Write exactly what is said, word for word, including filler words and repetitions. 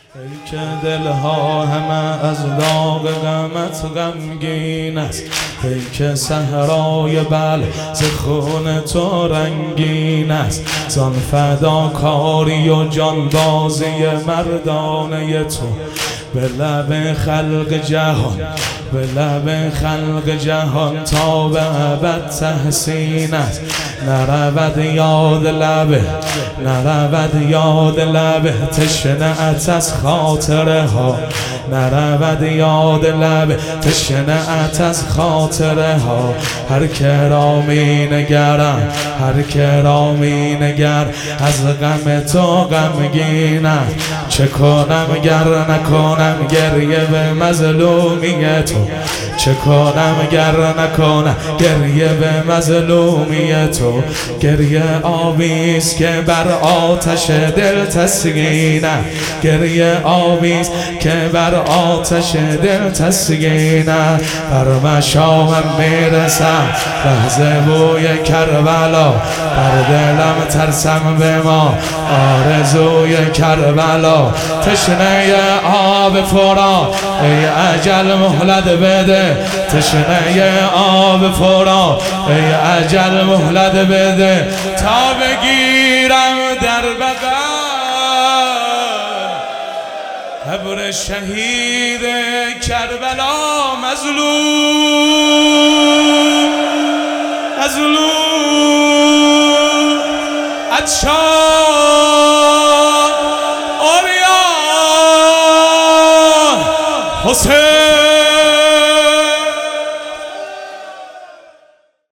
ای که دلها همه از داغ غمت غمگین است، ای که صحرای بل ز خون تو رنگین است. زان فداکاری و جانبازی مردانه تو به لب خلق جهان، به لب خلق جهان تا به ابد تحسین است. نرود یاد لبه، نرود یاد لبه تشنه‌ات از خاطره ها، نرود یاد لبه تشنه‌ات از خاطره ها. هر که را می نگرم، هر که را می نگر از غم تو غمگین است. چه کنم گر نکنم گریه به مظلومی تو، چه کنم گر نکنم گریه به مظلومی تو. گریه آبیست که بر آتش دل تسکین است، گریه آبیست که بر آتش دل تسکین است. بر مشامم میرسم لحظه بوی کربلا، بر دلم ترسم به ما آرزوی کربلا. تشنه آب فرات ای اجل مهلت بده، تشنه آب فرات ای اجل مهلت بده تا بگیرم در بغل قبر شهید کربلا. مظلوم مظلوم عطشان آریان حسین